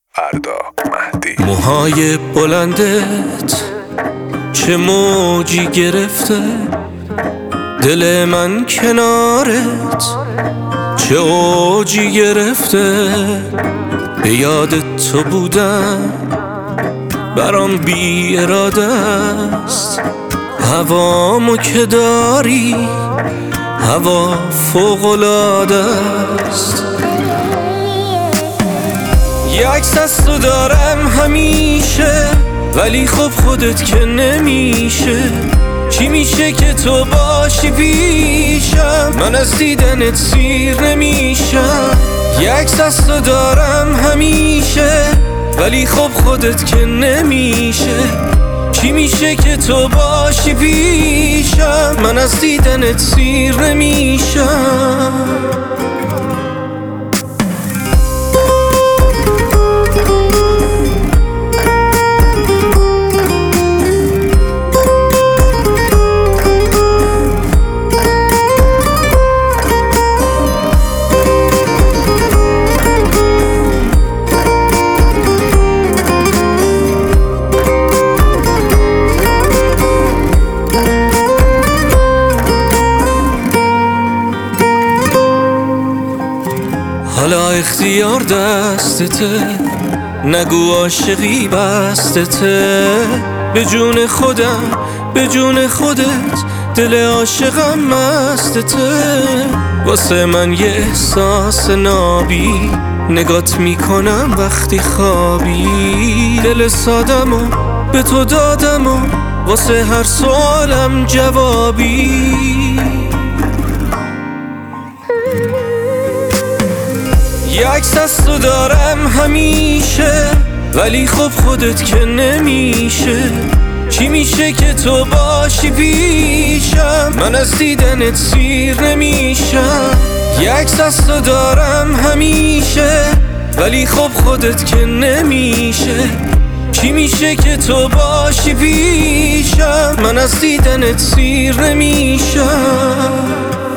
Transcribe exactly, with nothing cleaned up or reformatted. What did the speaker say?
فردا مهدی. موهای بلندت چه موجی گرفته، دل من کنارت چه اوجی گرفته. به یاد تو بودم برام بی اراده است، هوامو که داری هوا فوق‌العاده است. یه عکس از تو دارم همیشه، ولی خب خودت که نمیشه. چی میشه که تو باشی پیشم، من از دیدنت سیر نمیشم. یه عکس از تو دارم همیشه، ولی خب خودت که نمیشه. چی میشه که تو باشی پیشم، من از دیدنت سیر نمیشم. حالا اختیار دستته، نگو عاشقی بستته. به جون خودم به جون خودت دل عاشقم مستته. واسه من یه احساس نابی، نگات میکنم وقتی خوابی. دل سادمو به تو دادم و واسه هر سوالم جوابی. یه عکس از تو دارم همیشه، ولی خب خودت که نمیشه. چی میشه که تو باشی پیشم، من از دیدنت سیر نمیشم. یه عکس از تو دارم همیشه، ولی خب خودت که نمیشه. چی میشه که تو باشی پیشم، من از دیدنت سیر نمیشم.